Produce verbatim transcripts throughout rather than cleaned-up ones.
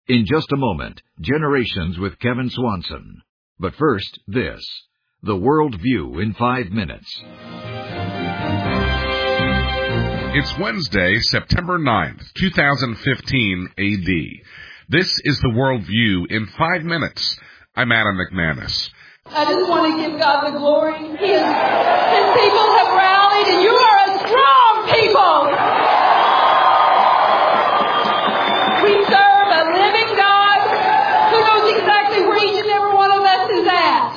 In just a moment, Generations with Kevin Swanson. But first, this. The World View in five minutes. It's Wednesday, September ninth, two thousand fifteen A D. This is The World View in five minutes. I'm Adam McManus. I just want to give God the glory. His, his people have rallied, and you are a strong people. We serve a living God who knows exactly where each and every one of us is at.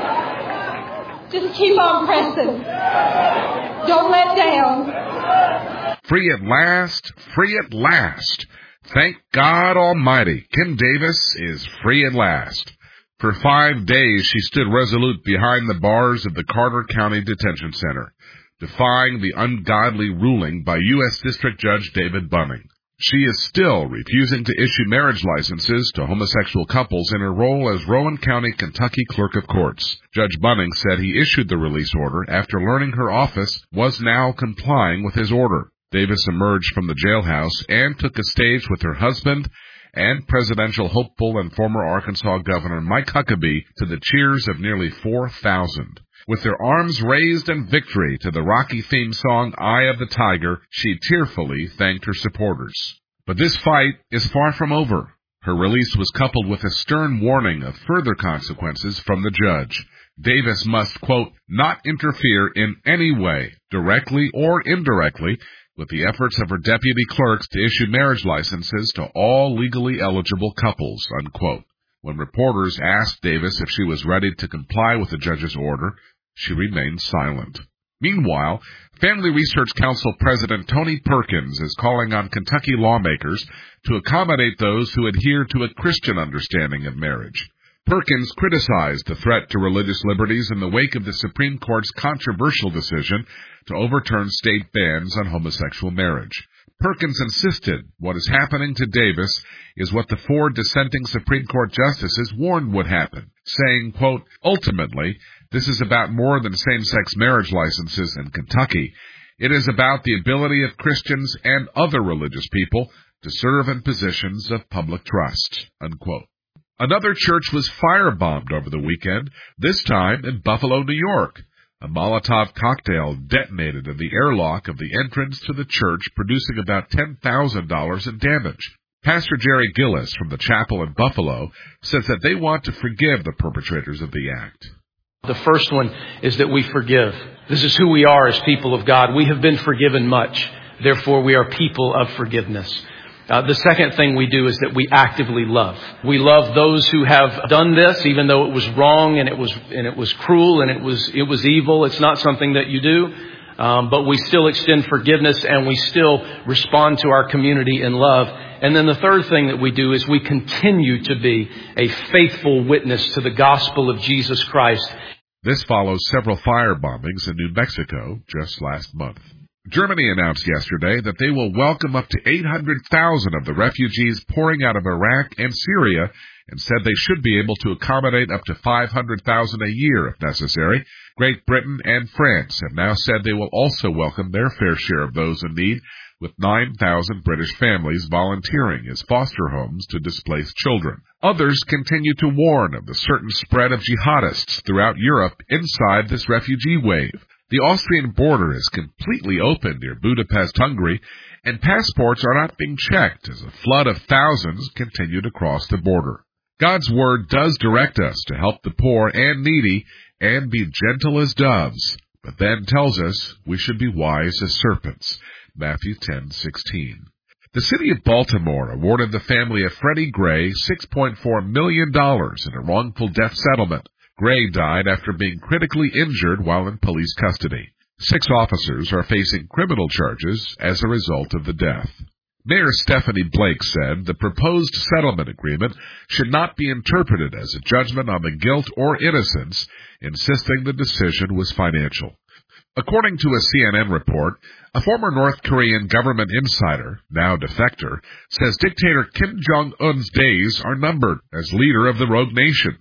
Just keep on pressing. Don't let down. Free at last, free at last. Thank God Almighty. Kim Davis is free at last. For five days, she stood resolute behind the bars of the Carter County Detention Center, defying the ungodly ruling by U S District Judge David Bunning. She is still refusing to issue marriage licenses to homosexual couples in her role as Rowan County, Kentucky Clerk of Courts. Judge Bunning said he issued the release order after learning her office was now complying with his order. Davis emerged from the jailhouse and took a stage with her husband and presidential hopeful and former Arkansas Governor Mike Huckabee to the cheers of nearly four thousand. With their arms raised in victory to the Rocky theme song Eye of the Tiger, she tearfully thanked her supporters. But this fight is far from over. Her release was coupled with a stern warning of further consequences from the judge. Davis must, quote, not interfere in any way, directly or indirectly, with the efforts of her deputy clerks to issue marriage licenses to all legally eligible couples, unquote. When reporters asked Davis if she was ready to comply with the judge's order, she remained silent. Meanwhile, Family Research Council President Tony Perkins is calling on Kentucky lawmakers to accommodate those who adhere to a Christian understanding of marriage. Perkins criticized the threat to religious liberties in the wake of the Supreme Court's controversial decision to overturn state bans on homosexual marriage. Perkins insisted what is happening to Davis is what the four dissenting Supreme Court justices warned would happen, saying, quote, ultimately, this is about more than same-sex marriage licenses in Kentucky. It is about the ability of Christians and other religious people to serve in positions of public trust, unquote. Another church was firebombed over the weekend, this time in Buffalo, New York. A Molotov cocktail detonated in the airlock of the entrance to the church, producing about ten thousand dollars in damage. Pastor Jerry Gillis from the chapel in Buffalo says that they want to forgive the perpetrators of the act. The first one is that we forgive. This is who we are as people of God. We have been forgiven much. Therefore, we are people of forgiveness. Uh, the second thing we do is that we actively love. We love those who have done this, even though it was wrong and it was and it was cruel and it was it was evil. It's not something that you do, um, but we still extend forgiveness and we still respond to our community in love. And then the third thing that we do is we continue to be a faithful witness to the gospel of Jesus Christ. This follows several fire bombings in New Mexico just last month. Germany announced yesterday that they will welcome up to eight hundred thousand of the refugees pouring out of Iraq and Syria and said they should be able to accommodate up to five hundred thousand a year if necessary. Great Britain and France have now said they will also welcome their fair share of those in need, with nine thousand British families volunteering as foster homes to displaced children. Others continue to warn of the certain spread of jihadists throughout Europe inside this refugee wave. The Austrian border is completely open near Budapest, Hungary, and passports are not being checked as a flood of thousands continue to cross the border. God's word does direct us to help the poor and needy and be gentle as doves, but then tells us we should be wise as serpents. Matthew ten sixteen. The city of Baltimore awarded the family of Freddie Gray six point four million dollars in a wrongful death settlement. Gray died after being critically injured while in police custody. Six officers are facing criminal charges as a result of the death. Mayor Stephanie Blake said the proposed settlement agreement should not be interpreted as a judgment on the guilt or innocence, insisting the decision was financial. According to a C N N report, a former North Korean government insider, now defector, says dictator Kim Jong-un's days are numbered as leader of the rogue nation.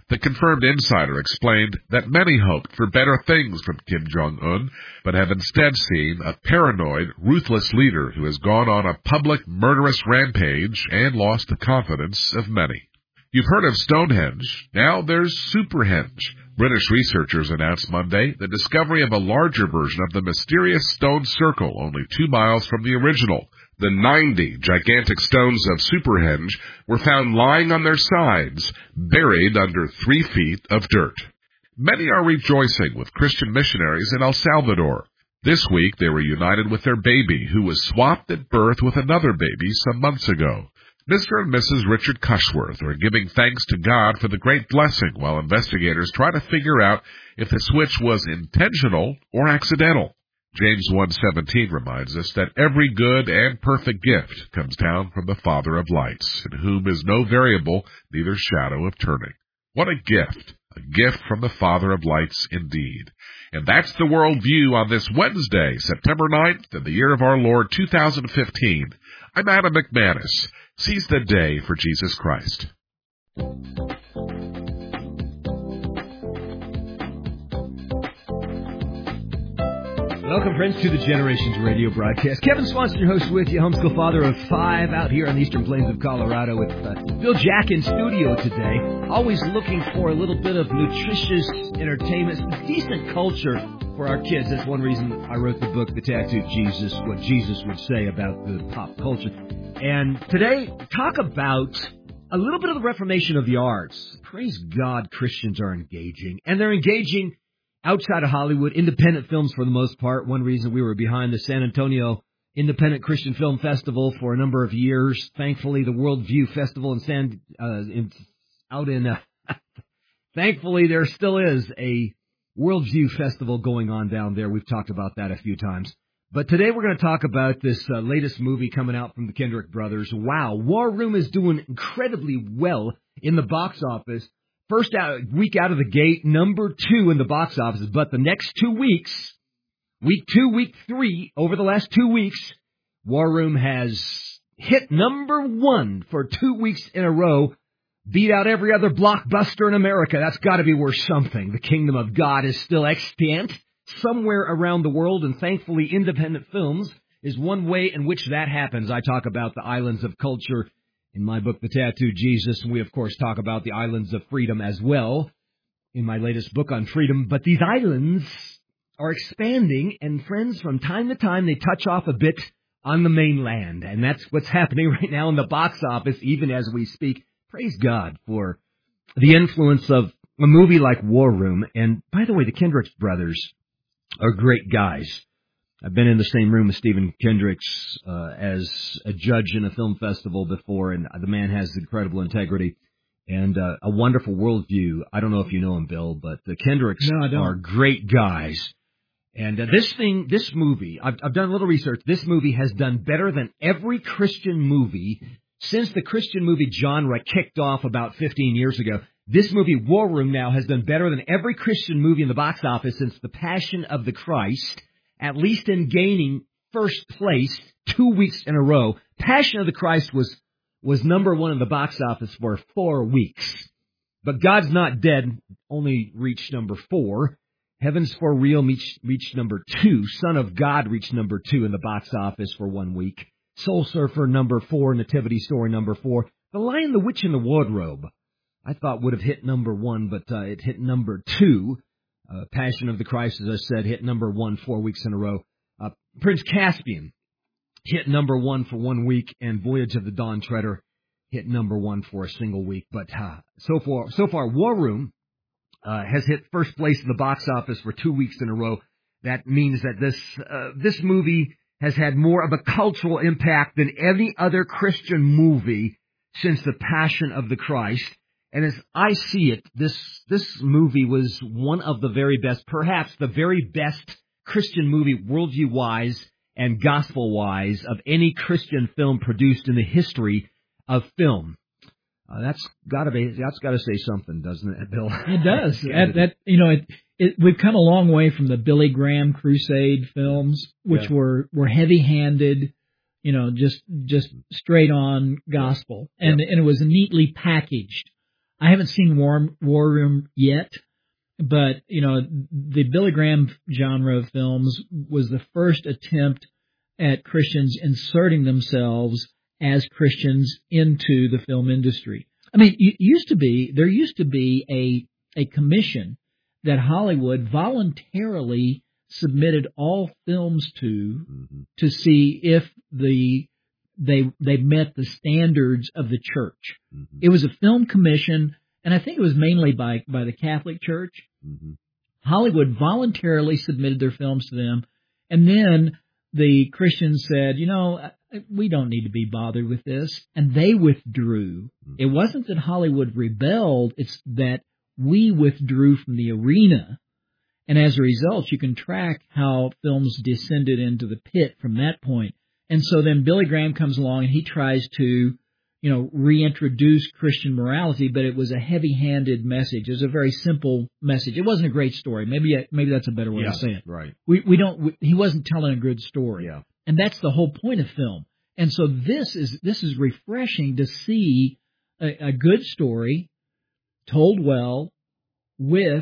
The confirmed insider explained that many hoped for better things from Kim Jong-un, but have instead seen a paranoid, ruthless leader who has gone on a public murderous rampage and lost the confidence of many. You've heard of Stonehenge. Now there's Superhenge. British researchers announced Monday the discovery of a larger version of the mysterious stone circle only two miles from the original. The ninety gigantic stones of Superhenge were found lying on their sides, buried under three feet of dirt. Many are rejoicing with Christian missionaries in El Salvador. This week they were united with their baby, who was swapped at birth with another baby some months ago. Mister and Missus Richard Cushworth are giving thanks to God for the great blessing while investigators try to figure out if the switch was intentional or accidental. James one seventeen reminds us that every good and perfect gift comes down from the Father of lights, in whom is no variable, neither shadow of turning. What a gift, a gift from the Father of lights indeed. And that's the World View on this Wednesday, September ninth, in the year of our Lord two thousand fifteen. I'm Adam McManus. Seize the day for Jesus Christ. Welcome, friends, to the Generations Radio broadcast. Kevin Swanson, your host, with you, homeschool father of five, out here on the eastern plains of Colorado with uh, Bill Jack in studio today. Always looking for a little bit of nutritious entertainment, some decent culture for our kids. That's one reason I wrote the book, The Tattooed Jesus, what Jesus would say about the pop culture. And today, talk about a little bit of the reformation of the arts. Praise God, Christians are engaging. And they're engaging outside of Hollywood, independent films for the most part. One reason we were behind the San Antonio Independent Christian Film Festival for a number of years. Thankfully, the World View Festival in San, uh, in, out in, uh, thankfully there still is a World View Festival going on down there. We've talked about that a few times. But today we're going to talk about this uh, latest movie coming out from the Kendrick brothers. Wow, War Room is doing incredibly well in the box office. First out, week out of the gate, number two in the box office. But the next two weeks, week two, week three, over the last two weeks, War Room has hit number one for two weeks in a row, beat out every other blockbuster in America. That's got to be worth something. The kingdom of God is still extant somewhere around the world, and thankfully independent films is one way in which that happens. I talk about the islands of culture in my book, The Tattooed Jesus, and we, of course, talk about the islands of freedom as well in my latest book on freedom. But these islands are expanding, and friends, from time to time, they touch off a bit on the mainland, and that's what's happening right now in the box office, even as we speak. Praise God for the influence of a movie like War Room. And, by the way, the Kendrick brothers are great guys. I've been in the same room with Stephen Kendricks uh, as a judge in a film festival before, and the man has incredible integrity and uh, a wonderful worldview. I don't know if you know him, Bill, but the Kendricks no, are great guys. And uh, this thing, this movie, I've, I've done a little research. This movie has done better than every Christian movie since the Christian movie genre kicked off about fifteen years ago. This movie, War Room, now has done better than every Christian movie in the box office since The Passion of the Christ, at least in gaining first place two weeks in a row. Passion of the Christ was was number one in the box office for four weeks. But God's Not Dead only reached number four. Heaven's for Real reached, reached number two. Son of God reached number two in the box office for one week. Soul Surfer, number four. Nativity Story, number four. The Lion, the Witch, and the Wardrobe, I thought would have hit number one, but uh, it hit number two. Uh, Passion of the Christ, as I said, hit number one four weeks in a row. Uh, Prince Caspian hit number one for one week, and Voyage of the Dawn Treader hit number one for a single week. But uh, so far, so far, War Room uh, has hit first place in the box office for two weeks in a row. That means that this uh, this movie has had more of a cultural impact than any other Christian movie since The Passion of the Christ. And as I see it, this this movie was one of the very best, perhaps the very best Christian movie worldview-wise and gospel-wise of any Christian film produced in the history of film. Uh, that's got to be that's got to say something, doesn't it, Bill? It does. that, that you know, it, it, we've come a long way from the Billy Graham Crusade films, which yeah. were were heavy-handed. You know, just just straight on gospel, and yeah. and it was neatly packaged. I haven't seen War, War Room yet, but, you know, the Billy Graham genre of films was the first attempt at Christians inserting themselves as Christians into the film industry. I mean, it used to be, there used to be a, a commission that Hollywood voluntarily submitted all films to, mm-hmm. to see if the, they, they met the standards of the church. Mm-hmm. It was a film commission, and I think it was mainly by, by the Catholic Church. Mm-hmm. Hollywood voluntarily submitted their films to them, and then the Christians said, you know, we don't need to be bothered with this, and they withdrew. Mm-hmm. It wasn't that Hollywood rebelled, it's that we withdrew from the arena, and as a result, you can track how films descended into the pit from that point. And so then Billy Graham comes along, and he tries to, you know, reintroduce Christian morality, but it was a heavy-handed message. It was a very simple message. It wasn't a great story. Maybe maybe that's a better way yeah, to say it. Right. We we don't. We, he wasn't telling a good story. Yeah. And that's the whole point of film. And so this is this is refreshing to see a, a good story told well with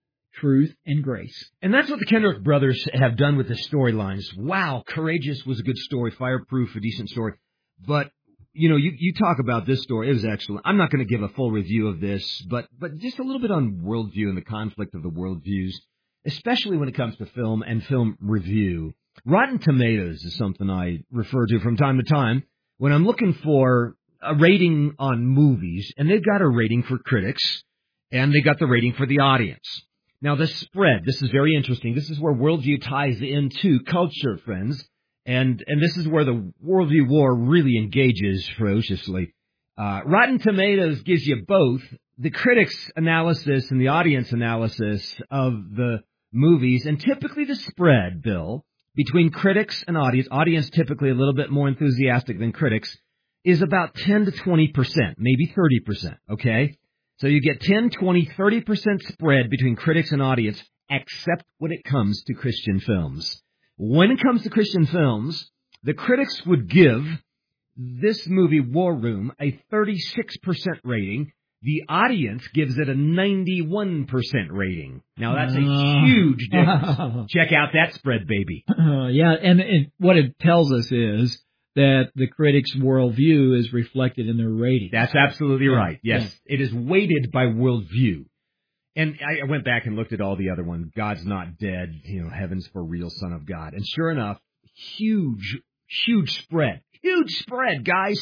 truth and grace. And that's what the Kendrick brothers have done with the storylines. Wow, Courageous was a good story, Fireproof, a decent story. But, you know, you, you talk about this story. It was excellent. I'm not going to give a full review of this, but, but just a little bit on worldview and the conflict of the worldviews, especially when it comes to film and film review. Rotten Tomatoes is something I refer to from time to time when I'm looking for a rating on movies, and they've got a rating for critics, and they got the rating for the audience. Now, the spread, this is very interesting. This is where worldview ties into culture, friends, and and this is where the worldview war really engages ferociously. Uh, Rotten Tomatoes gives you both the critics' analysis and the audience analysis of the movies, and typically the spread, Bill, between critics and audience, audience typically a little bit more enthusiastic than critics, is about ten to twenty percent, maybe thirty percent, okay? So you get ten, twenty, thirty percent spread between critics and audience, except when it comes to Christian films. When it comes to Christian films, the critics would give this movie, War Room, a thirty-six percent rating. The audience gives it a ninety-one percent rating. Now, that's a uh, huge difference. Check out that spread, baby. Uh, yeah, and it, what it tells us is that the critics' worldview is reflected in their rating. That's absolutely right. Yes, yeah. It is weighted by worldview. And I went back and looked at all the other ones. God's Not Dead, you know, Heaven's for Real, Son of God. And sure enough, huge, huge spread. Huge spread, guys.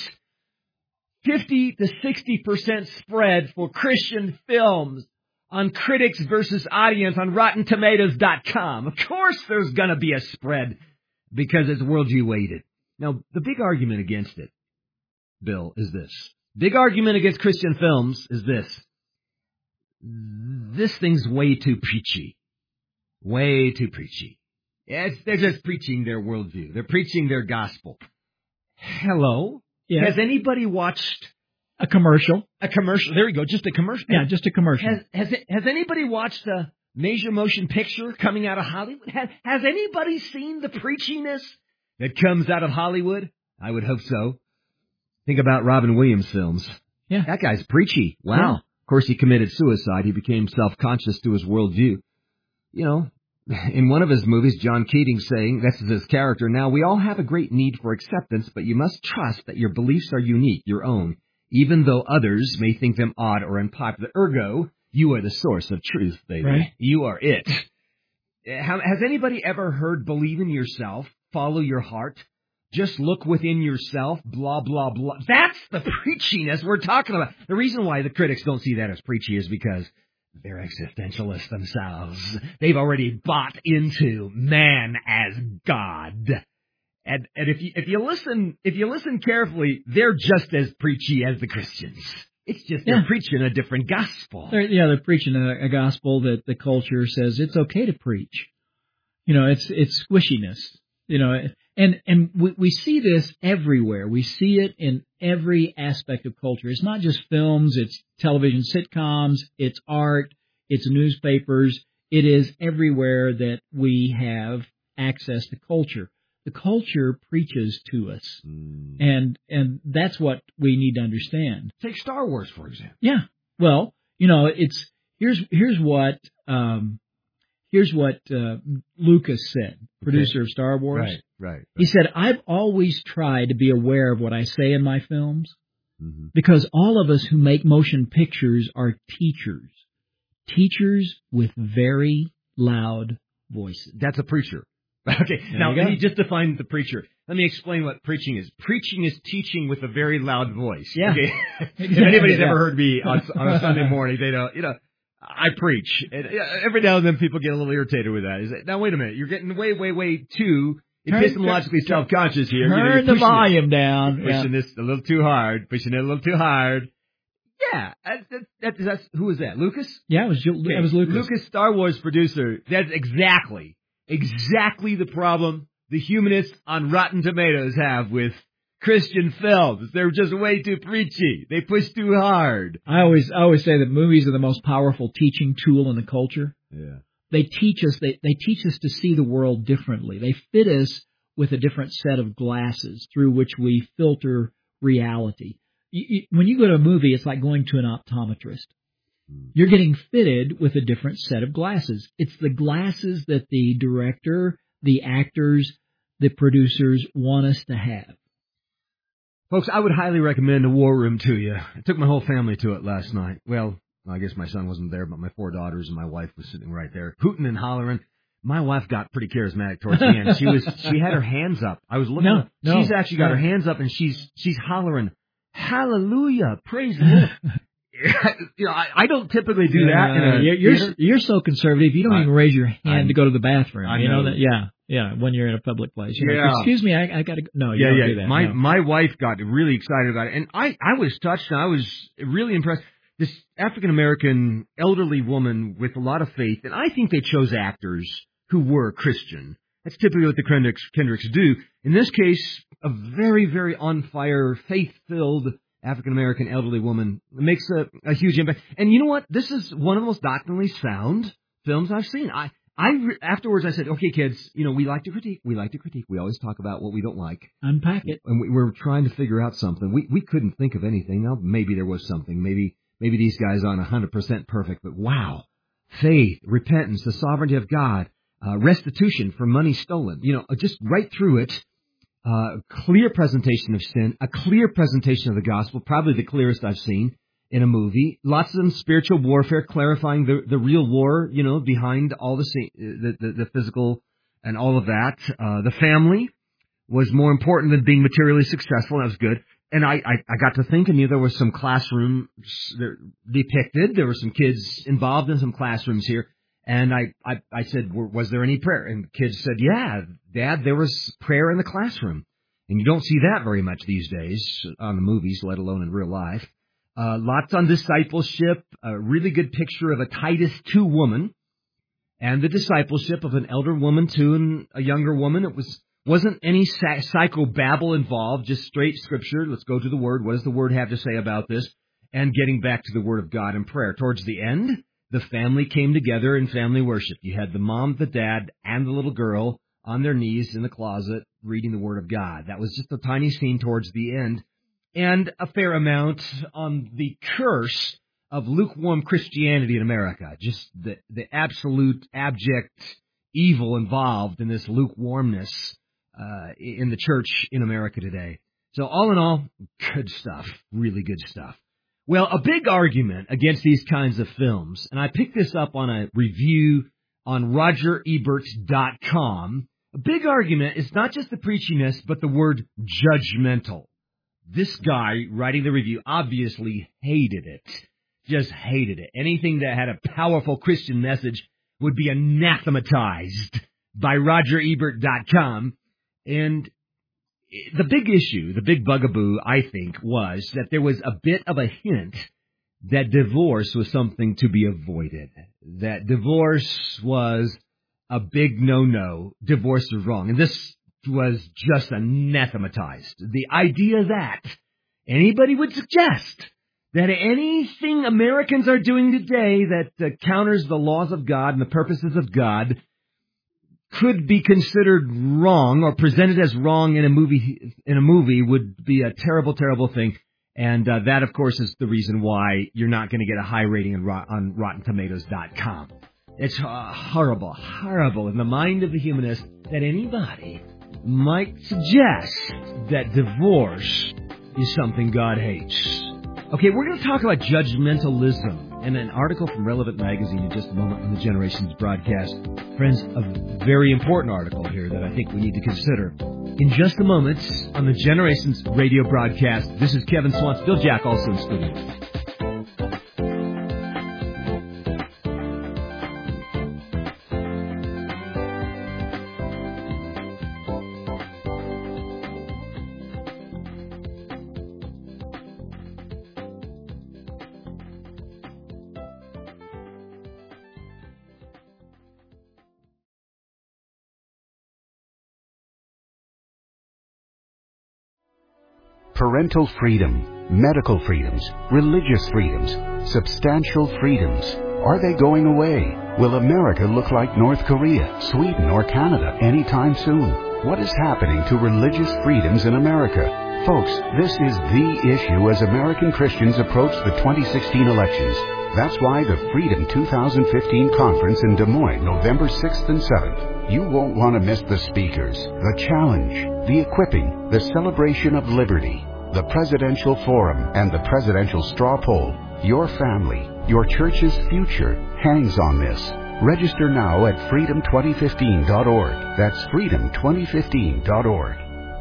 fifty to sixty percent spread for Christian films on critics versus audience on Rotten Tomatoes dot com. Of course there's going to be a spread because it's worldview weighted. Now, the big argument against it, Bill, is this. Big argument against Christian films is this. This thing's way too preachy. Way too preachy. Yeah, it's, they're just preaching their worldview. They're preaching their gospel. Hello? Yeah. Has anybody watched a commercial? A commercial. There we go. Just a commercial. Yeah, just a commercial. Has has, it, has anybody watched a major motion picture coming out of Hollywood? Has, has anybody seen the preachiness that comes out of Hollywood? I would hope so. Think about Robin Williams films. Yeah. That guy's preachy. Wow. Yeah. Of course, he committed suicide. He became self-conscious to his worldview. You know, in one of his movies, John Keating saying, this is his character, now we all have a great need for acceptance, but you must trust that your beliefs are unique, your own, even though others may think them odd or unpopular. Ergo, you are the source of truth, baby. Right. You are it. Has anybody ever heard believe in yourself, follow your heart, just look within yourself, blah, blah, blah? That's the preachiness we're talking about. The reason why the critics don't see that as preachy is because they're existentialists themselves. They've already bought into man as God. And, and if you, if you listen, if you listen carefully, they're just as preachy as the Christians. It's just they're yeah. preaching a different gospel. They're, yeah, they're preaching a, a gospel that the culture says it's okay to preach. You know, it's, it's squishiness. You know, and, and we, we see this everywhere. We see it in every aspect of culture. It's not just films, it's television sitcoms, it's art, it's newspapers. It is everywhere that we have access to culture. The culture preaches to us. Mm. And, and that's what we need to understand. Take Star Wars, for example. Yeah. Well, you know, it's here's here's what um, here's what uh, Lucas said, producer okay. of Star Wars. Right, right, right. He said, "I've always tried to be aware of what I say in my films, mm-hmm. because all of us who make motion pictures are teachers, teachers with very loud voices." That's a preacher. Okay, there now let me just define the preacher. Let me explain what preaching is. Preaching is teaching with a very loud voice. Yeah. Okay? Exactly. If anybody's yeah. ever heard me on, on a Sunday morning, they know, you know, I preach. And every now and then people get a little irritated with that. Is that, now, wait a minute. You're getting way, way, way too epistemologically self-conscious here. Turn you know, the volume it, down. Pushing yeah. this a little too hard. Pushing it a little too hard. Yeah. That, that, that, that's, who was that? Lucas? Yeah, it was, okay. it was Lucas. Lucas, Star Wars producer. That's exactly, exactly the problem the humanists on Rotten Tomatoes have with Christian films. They're just way too preachy. They push too hard. I always, I always say that movies are the most powerful teaching tool in the culture. Yeah. They teach us, they, they teach us to see the world differently. They fit us with a different set of glasses through which we filter reality. You, you, when you go to a movie, it's like going to an optometrist. Mm. You're getting fitted with a different set of glasses. It's the glasses that the director, the actors, the producers want us to have. Folks, I would highly recommend The War Room to you. I took my whole family to it last night. Well, I guess my son wasn't there, but my four daughters and my wife was sitting right there, hooting and hollering. My wife got pretty charismatic towards the end. She was, she had her hands up. I was looking. No, at, no, she's actually got no. her hands up, and she's she's hollering, "Hallelujah, praise the Lord." You know, I, I don't typically do that. Uh, in a you're, you're you're so conservative. You don't I, even raise your hand I'm, to go to the bathroom. I you know know that? Yeah, yeah. When you're in a public place, you're yeah. like, excuse me, I, I got to. No, you yeah, don't yeah. do that. My no. my wife got really excited about it, and I I was touched. And I was really impressed. This African American elderly woman with a lot of faith, and I think they chose actors who were Christian. That's typically what the Kendricks, Kendricks do. In this case, a very, very on fire, faith-filled African American elderly woman makes a, a huge impact. And you know what? This is one of the most doctrinally sound films I've seen. I, I afterwards I said, okay, kids, you know, we like to critique. We like to critique. We always talk about what we don't like. Unpack it. And we, we're trying to figure out something. We we couldn't think of anything. Now maybe there was something. Maybe maybe these guys aren't one hundred percent perfect. But wow, faith, repentance, the sovereignty of God. Uh, restitution for money stolen, you know, just right through it, uh, clear presentation of sin, a clear presentation of the gospel, probably the clearest I've seen in a movie. Lots of them spiritual warfare, clarifying the, the real war, you know, behind all the, the, the, the physical and all of that. Uh, the family was more important than being materially successful. That was good. And I, I, I got to thinking, you know, there was some classrooms depicted. There were some kids involved in some classrooms here. And I, I, I said, was there any prayer? And kids said, yeah, Dad, there was prayer in the classroom. And you don't see that very much these days on the movies, let alone in real life. Uh, lots on discipleship, a really good picture of a Titus two woman and the discipleship of an elder woman too and a younger woman. It was, wasn't any psychobabble involved, just straight scripture. Let's go to the Word. What does the Word have to say about this? And getting back to the Word of God in prayer. Towards the end, the family came together in family worship. You had the mom, the dad, and the little girl on their knees in the closet reading the Word of God. That was just a tiny scene towards the end. And a fair amount on the curse of lukewarm Christianity in America. Just the, the absolute abject evil involved in this lukewarmness uh, in the church in America today. So all in all, good stuff. Really good stuff. Well, a big argument against these kinds of films, and I picked this up on a review on Roger Ebert dot com. A big argument is not just the preachiness, but the word judgmental. This guy writing the review obviously hated it. Just hated it. Anything that had a powerful Christian message would be anathematized by Roger Ebert dot com. And the big issue, the big bugaboo, I think, was that there was a bit of a hint that divorce was something to be avoided. That divorce was a big no-no. Divorce was wrong. And this was just anathematized. The idea that anybody would suggest that anything Americans are doing today that uh, counters the laws of God and the purposes of God could be considered wrong or presented as wrong in a movie in a movie would be a terrible, terrible thing. And uh, that, of course, is the reason why you're not going to get a high rating on, rot- on Rotten Tomatoes dot com. It's uh, horrible, horrible in the mind of the humanist that anybody might suggest that divorce is something God hates. Okay, we're going to talk about judgmentalism and an article from Relevant Magazine in just a moment on the Generations broadcast. Friends, a very important article here that I think we need to consider. In just a moment on the Generations radio broadcast, this is Kevin Swanson, Bill Jack also in studio. Parental freedom, medical freedoms, religious freedoms, substantial freedoms. Are they going away? Will America look like North Korea, Sweden, or Canada anytime soon? What is happening to religious freedoms in America? Folks, this is the issue as American Christians approach the twenty sixteen elections. That's why the Freedom two thousand fifteen conference in Des Moines, November sixth and seventh. You won't want to miss the speakers, the challenge, the equipping, the celebration of liberty, the presidential forum, and the presidential straw poll. Your family, your church's future hangs on this. Register now at freedom twenty fifteen dot org. That's freedom twenty fifteen dot org.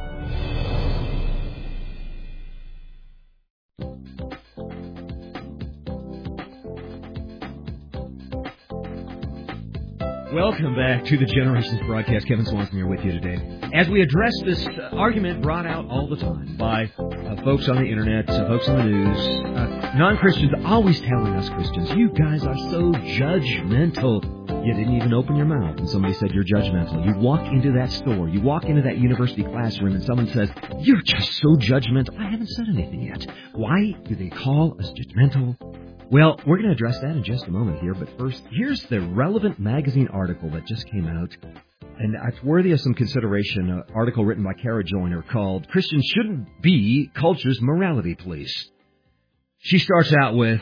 Welcome back to the Generations broadcast. Kevin Swanson here with you today. As we address this uh, argument brought out all the time by uh, folks on the internet, uh, folks on the news, uh, non-Christians always telling us Christians, you guys are so judgmental. You didn't even open your mouth and somebody said you're judgmental. You walk into that store, you walk into that university classroom and someone says, you're just so judgmental. I haven't said anything yet. Why do they call us judgmental? Well, we're going to address that in just a moment here, but first, here's the Relevant Magazine article that just came out, and it's worthy of some consideration, an article written by Kara Joyner called, Christians Shouldn't Be Culture's Morality Police. She starts out with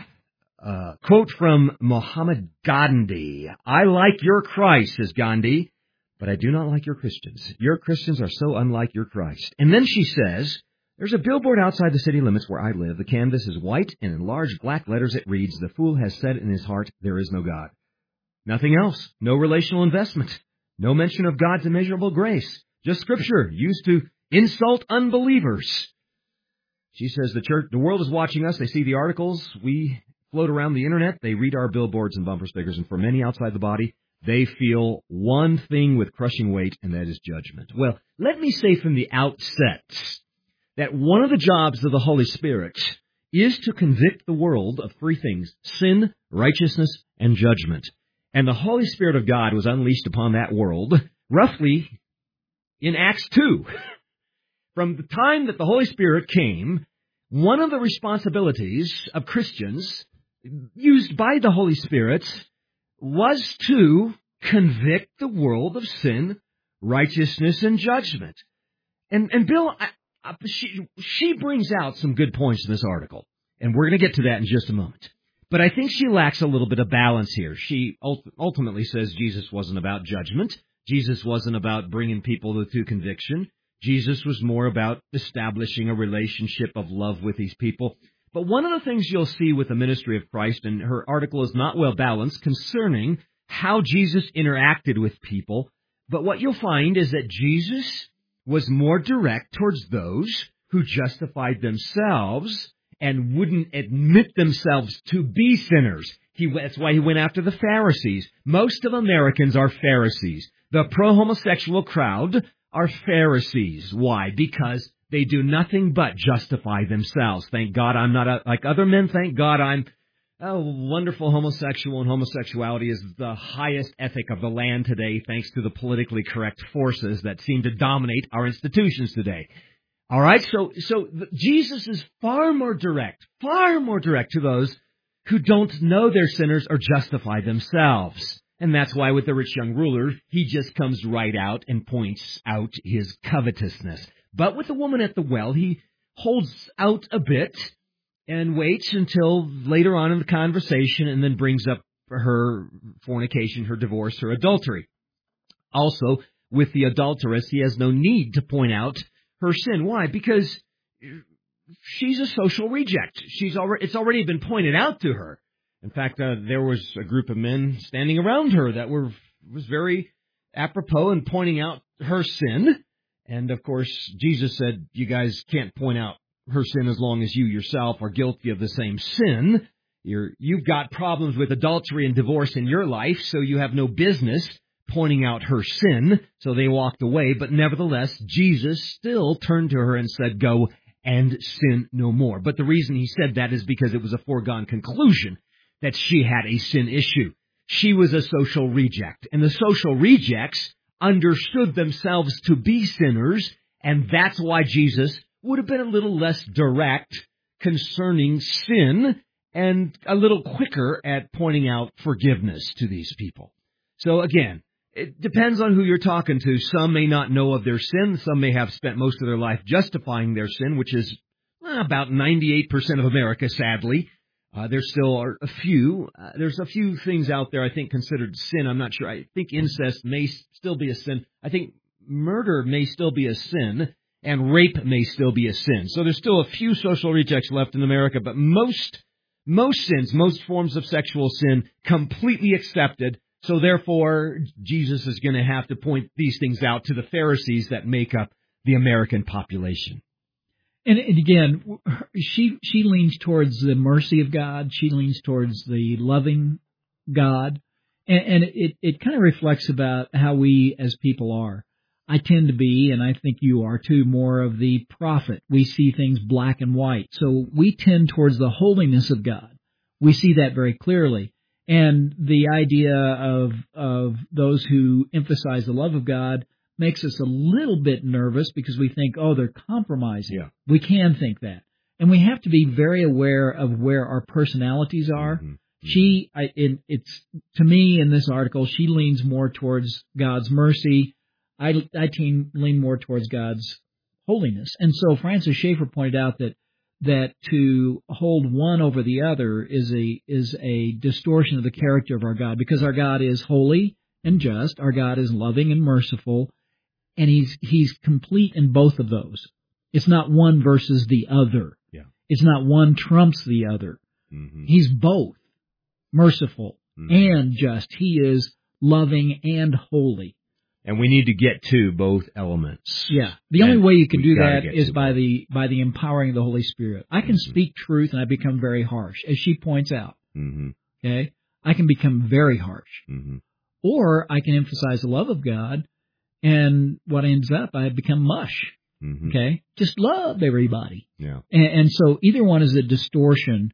a quote from Mohammed Gandhi. I like your Christ, says Gandhi, but I do not like your Christians. Your Christians are so unlike your Christ. And then she says, there's a billboard outside the city limits where I live. The canvas is white, and in large black letters it reads, the fool has said in his heart, there is no God. Nothing else. No relational investment. No mention of God's immeasurable grace. Just scripture used to insult unbelievers. She says the church, the world is watching us. They see the articles. We float around the internet. They read our billboards and bumper stickers. And for many outside the body, they feel one thing with crushing weight, and that is judgment. Well, let me say from the outset that one of the jobs of the Holy Spirit is to convict the world of three things: sin, righteousness, and judgment. And the Holy Spirit of God was unleashed upon that world roughly in Acts two. From the time that the Holy Spirit came, one of the responsibilities of Christians used by the Holy Spirit was to convict the world of sin, righteousness, and judgment. And, and Bill, I, I, she, she brings out some good points in this article, and we're going to get to that in just a moment. But I think she lacks a little bit of balance here. She ultimately says Jesus wasn't about judgment. Jesus wasn't about bringing people to conviction. Jesus was more about establishing a relationship of love with these people. But one of the things you'll see with the ministry of Christ, and her article is not well balanced concerning how Jesus interacted with people, but what you'll find is that Jesus was more direct towards those who justified themselves and wouldn't admit themselves to be sinners. He, that's why he went after the Pharisees. Most of Americans are Pharisees. The pro-homosexual crowd are Pharisees. Why? Because they do nothing but justify themselves. Thank God I'm not a, like other men. Thank God I'm a wonderful homosexual, and homosexuality is the highest ethic of the land today, thanks to the politically correct forces that seem to dominate our institutions today. All right, so so Jesus is far more direct, far more direct to those who don't know they're sinners or justify themselves. And that's why with the rich young ruler, he just comes right out and points out his covetousness. But with the woman at the well, he holds out a bit and waits until later on in the conversation and then brings up her fornication, her divorce, her adultery. Also, with the adulteress, he has no need to point out her sin. Why? Because she's a social reject. She's already, it's already been pointed out to her. In fact, uh, there was a group of men standing around her that were was very apropos in pointing out her sin. And, of course, Jesus said, you guys can't point out her sin as long as you yourself are guilty of the same sin. You're, you've got problems with adultery and divorce in your life, so you have no business pointing out her sin. So they walked away. But nevertheless, Jesus still turned to her and said, go and sin no more. But the reason he said that is because it was a foregone conclusion that she had a sin issue. She was a social reject, and the social rejects understood themselves to be sinners, and that's why Jesus would have been a little less direct concerning sin and a little quicker at pointing out forgiveness to these people. So again, it depends on who you're talking to. Some may not know of their sin. Some may have spent most of their life justifying their sin, which is well, about ninety-eight percent of America, sadly. Uh, there still are a few. Uh, there's a few things out there I think considered sin. I'm not sure. I think incest may still be a sin. I think murder may still be a sin, and rape may still be a sin. So there's still a few social rejects left in America, but most most sins, most forms of sexual sin, completely accepted. So therefore, Jesus is going to have to point these things out to the Pharisees that make up the American population. And, and again, she she leans towards the mercy of God. She leans towards the loving God. And, and it, it kind of reflects about how we as people are. I tend to be, and I think you are too, more of the prophet. We see things black and white. So we tend towards the holiness of God. We see that very clearly. And the idea of of those who emphasize the love of God makes us a little bit nervous because we think, oh, they're compromising. Yeah. We can think that. And we have to be very aware of where our personalities are. Mm-hmm. She, I, it, it's to me in this article, she leans more towards God's mercy. I, I team, lean more towards God's holiness. And so Francis Schaeffer pointed out that that to hold one over the other is a is a distortion of the character of our God, because our God is holy and just, our God is loving and merciful, and he's he's complete in both of those. It's not one versus the other. Yeah. It's not one trumps the other. Mm-hmm. He's both merciful mm-hmm. and just. He is loving and holy. And we need to get to both elements. Yeah. The and only way you can do that is by both. the by the empowering of the Holy Spirit. I can mm-hmm. speak truth and I become very harsh, as she points out. Mm-hmm. Okay? I can become very harsh. Mm-hmm. Or I can emphasize the love of God, and what ends up, I become mush. Mm-hmm. Okay? Just love everybody. Yeah. And, and so either one is a distortion.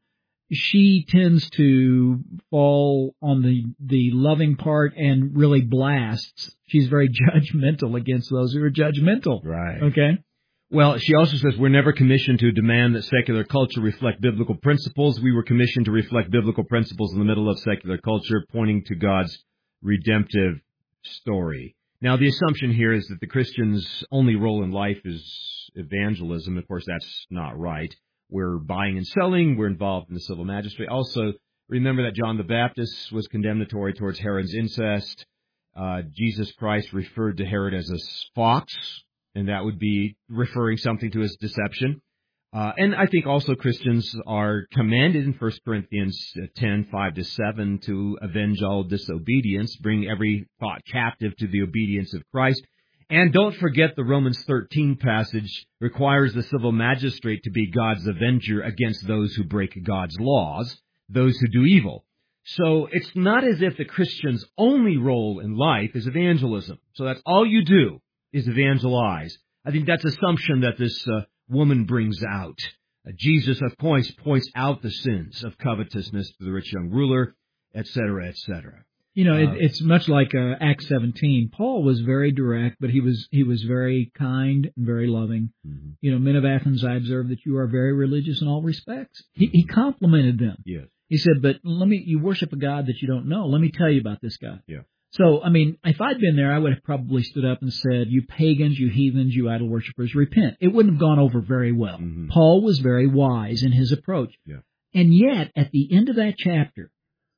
She tends to fall on the, the loving part and really blasts. She's very judgmental against those who are judgmental. Right. Okay? Well, she also says we're never commissioned to demand that secular culture reflect biblical principles. We were commissioned to reflect biblical principles in the middle of secular culture, pointing to God's redemptive story. Now, the assumption here is that the Christian's only role in life is evangelism. Of course, that's not right. We're buying and selling. We're involved in the civil magistrate. Also, remember that John the Baptist was condemnatory towards Herod's incest. Uh, Jesus Christ referred to Herod as a fox, and that would be referring something to his deception. Uh, and I think also Christians are commanded in First Corinthians ten, five to seven to avenge all disobedience, bring every thought captive to the obedience of Christ. And don't forget the Romans thirteen passage requires the civil magistrate to be God's avenger against those who break God's laws, those who do evil. So it's not as if the Christian's only role in life is evangelism. So that's all you do is evangelize. I think that's assumption that this uh, woman brings out. Uh, Jesus, of course, points out the sins of covetousness to the rich young ruler, et cetera, et cetera. You know, it, Uh, it's much like uh, Acts seventeen. Paul was very direct, but he was he was very kind and very loving. Mm-hmm. You know, men of Athens, I observe that you are very religious in all respects. He, he complimented them. Yes. He said, but let me, you worship a God that you don't know. Let me tell you about this God. Yeah. So, I mean, if I'd been there, I would have probably stood up and said, you pagans, you heathens, you idol worshippers, repent. It wouldn't have gone over very well. Mm-hmm. Paul was very wise in his approach. Yeah. And yet, at the end of that chapter,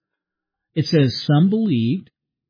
it says some believed,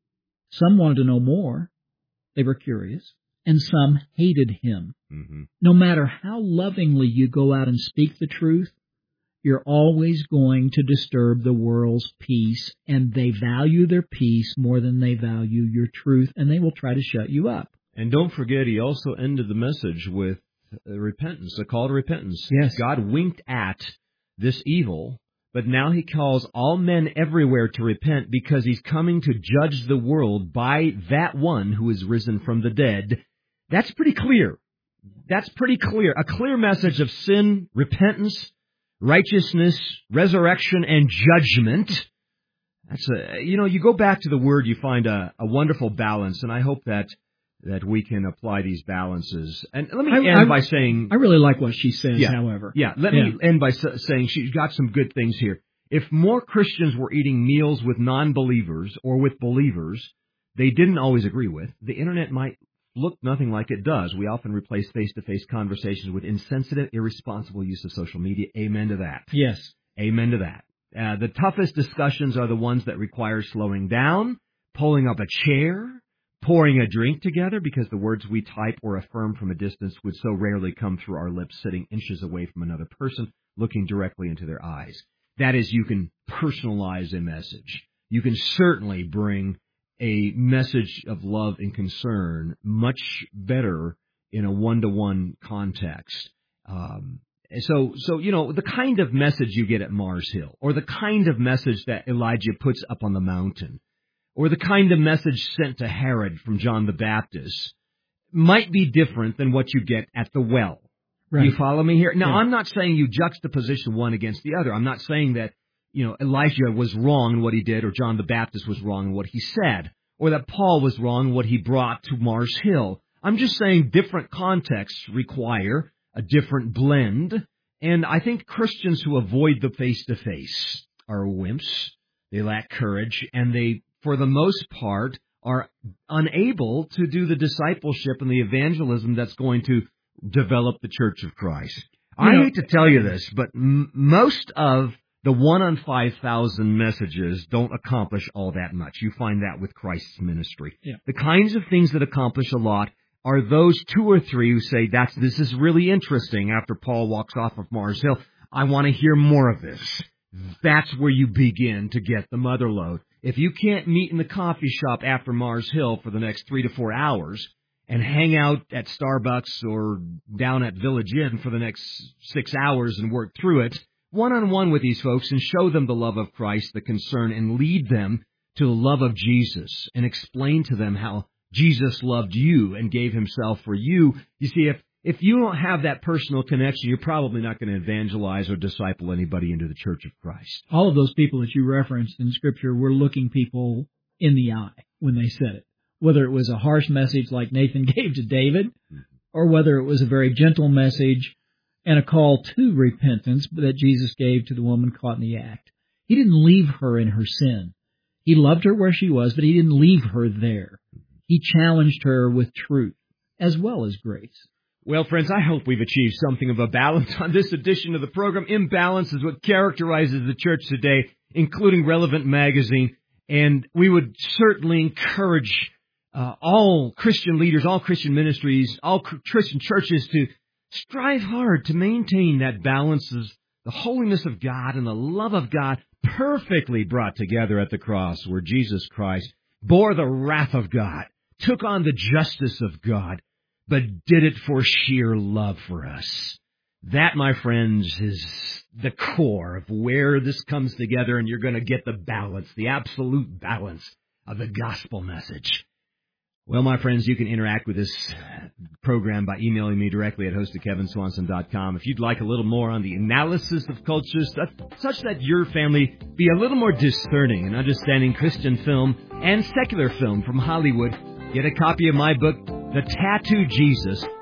some wanted to know more, they were curious, and some hated him. Mm-hmm. No matter how lovingly you go out and speak the truth, you're always going to disturb the world's peace, and they value their peace more than they value your truth, and they will try to shut you up. And don't forget, he also ended the message with uh, repentance, a call to repentance. Yes. God winked at this evil, but now he calls all men everywhere to repent because he's coming to judge the world by that one who is risen from the dead. That's pretty clear. That's pretty clear. A clear message of sin, repentance, righteousness, resurrection, and judgment. That's a, you know, you go back to the Word, you find a, a wonderful balance, and I hope that that we can apply these balances. And let me I, end I, by saying... I really like what she says, yeah, however. Yeah, let yeah. me end by saying she's got some good things here. If more Christians were eating meals with non-believers or with believers they didn't always agree with, the Internet might look nothing like it does. We often replace face-to-face conversations with insensitive, irresponsible use of social media. Amen to that. Yes. Amen to that. Uh, the toughest discussions are the ones that require slowing down, pulling up a chair, pouring a drink together, because the words we type or affirm from a distance would so rarely come through our lips sitting inches away from another person, looking directly into their eyes. That is, you can personalize a message. You can certainly bring a message of love and concern much better in a one-to-one context. Um, so, so, you know, the kind of message you get at Mars Hill, or the kind of message that Elijah puts up on the mountain, or the kind of message sent to Herod from John the Baptist, might be different than what you get at the well. Right. You follow me here? Now, yeah. I'm not saying you juxtaposition one against the other. I'm not saying that, you know, Elijah was wrong in what he did, or John the Baptist was wrong in what he said, or that Paul was wrong in what he brought to Mars Hill. I'm just saying different contexts require a different blend, and I think Christians who avoid the face-to-face are wimps. They lack courage, and they, for the most part, are unable to do the discipleship and the evangelism that's going to develop the Church of Christ. You I know, hate to tell you this, but m- most of the one on five thousand messages don't accomplish all that much. You find that with Christ's ministry. Yeah. The kinds of things that accomplish a lot are those two or three who say, "That's this is really interesting," after Paul walks off of Mars Hill. I want to hear more of this. That's where you begin to get the mother load. If you can't meet in the coffee shop after Mars Hill for the next three to four hours and hang out at Starbucks or down at Village Inn for the next six hours and work through it, one-on-one with these folks and show them the love of Christ, the concern, and lead them to the love of Jesus and explain to them how Jesus loved you and gave himself for you. You see, if if you don't have that personal connection, you're probably not going to evangelize or disciple anybody into the Church of Christ. All of those people that you referenced in Scripture were looking people in the eye when they said it, whether it was a harsh message like Nathan gave to David, or whether it was a very gentle message and a call to repentance that Jesus gave to the woman caught in the act. He didn't leave her in her sin. He loved her where she was, but he didn't leave her there. He challenged her with truth as well as grace. Well, friends, I hope we've achieved something of a balance on this edition of the program. Imbalance is what characterizes the church today, including Relevant Magazine. And we would certainly encourage uh, all Christian leaders, all Christian ministries, all Christian churches to strive hard to maintain that balance of the holiness of God and the love of God perfectly brought together at the cross, where Jesus Christ bore the wrath of God, took on the justice of God, but did it for sheer love for us. That, my friends, is the core of where this comes together, and you're going to get the balance, the absolute balance of the gospel message. Well, my friends, you can interact with this program by emailing me directly at host at kevin swanson dot com. If you'd like a little more on the analysis of cultures, such that your family be a little more discerning in understanding Christian film and secular film from Hollywood, get a copy of my book, The Tattoo Jesus,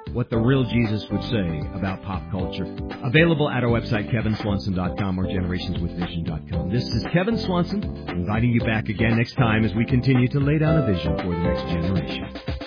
what the real Jesus would say about pop culture. Available at our website, kevin swanson dot com or generations with vision dot com. This is Kevin Swanson, inviting you back again next time as we continue to lay down a vision for the next generation.